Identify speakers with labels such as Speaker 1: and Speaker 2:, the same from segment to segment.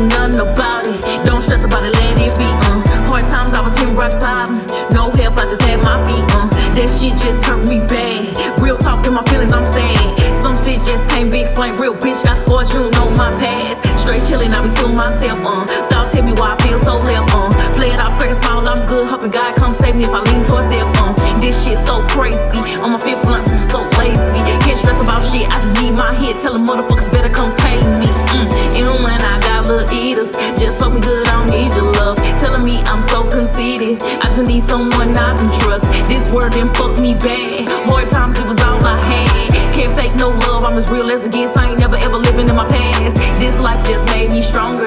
Speaker 1: nothing about it. Don't stress about it, let it be. Hard times, I was hitting rock bottom. No help, I just had my feet. That shit just hurt me bad. Real talk in my feelings, I'm sad. Some shit just can't be explained. Real bitch got scars, you know my past. Straight chillin', I be to myself. Thoughts hit me why I feel so left. Play it off, crack and smile, I'm good. Hoping God come save me if I lean towards death. This shit so crazy. On my fifth blunt, I'm so lazy. Can't stress about shit, I just need my head. Tell them motherfuckers better come pay me. And when I got little eaters, just fuck me good, I don't need your love. Telling me I'm so conceited, I just need someone I can trust. This word done fuck me bad. Hard times, it was all I had. Can't fake no love, I'm as real as it gets. I ain't never ever living in my past. This life just made me stronger.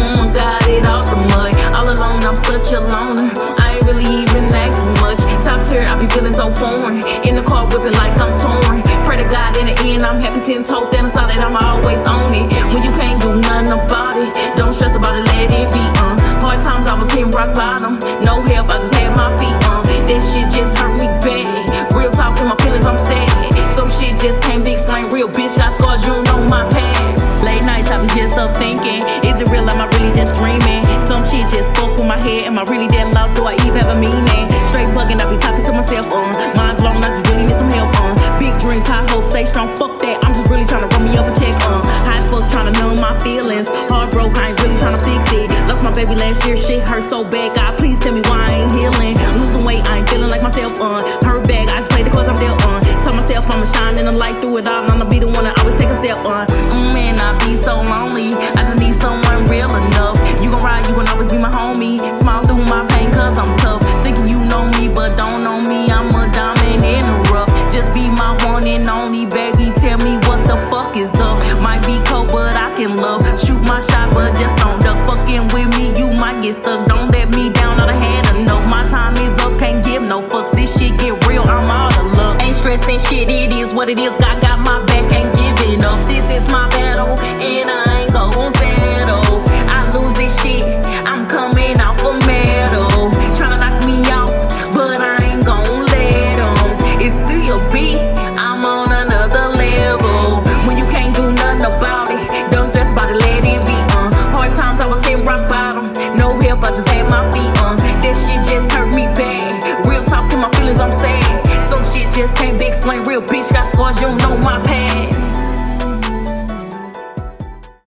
Speaker 1: Got it out the mud. All alone, I'm such a loner. I ain't really even asking much. Top tier, I be feeling so foreign. In the car whipping like I'm torn. Pray to God in the end, I'm happy 10 toes standing solid. I'm always on it. When you can't do nothing about it, don't stress about it, let it be. Hard times, I was hitting rock bottom. No help, I just had my feet. That shit just hurt me bad. Real talk in my feelings, I'm sad. Some shit just can't be explained. Real bitch got scars, you know my past. Late nights, I be just up thinking, is it real? Am I really just dreaming? Some shit just fuck with my head. Am I really that lost? Do I even have a meaning? Straight bugging, I be talking to myself. Mind blown, I just really need some help. Big dreams, high hopes, stay strong. Fuck that, I'm just really trying to run me up a check. High as fuck, trying to numb my feelings. Heart broke, I ain't really trying to fix it. Lost my baby last year, shit hurt so bad. God, please tell me why I ain't healing. Losing weight, I ain't feeling like myself. Hurt bag, I just played it cause I'm there. Tell myself I'ma shine in the light through it all. I'ma be the one that always take a step. Man, I be so lonely. I just need someone real enough. You gon' ride, you gon' always be my homie. Smile through my pain cause I'm tough. Thinking you know me but don't know me. I'm a diamond in the rough. Just be my one and only, baby. Tell me what the fuck is up. Might be cold but I can love. Shoot my shot but just don't duck. Fucking with me you might get stuck. Don't let me down, I done had enough. My time is up, can't give no fucks. This shit get real, I'm out of luck. Ain't stressing shit, it is what it is. God got my back, ain't giving up. This is my battle and I ain't gon' settle. I lose this shit, I'm coming out for medal. Tryna knock me off, but I ain't gon' let 'em. It's still B, I'm on another level. When you can't do nothing about it, don't stress about it, let it be. Hard times, I was hitting rock bottom. No help, I just had my feet. That shit just hurt me bad. Real talk in my feelings, I'm sad. Some shit just can't be explained. Real bitch got scars, you don't know my past.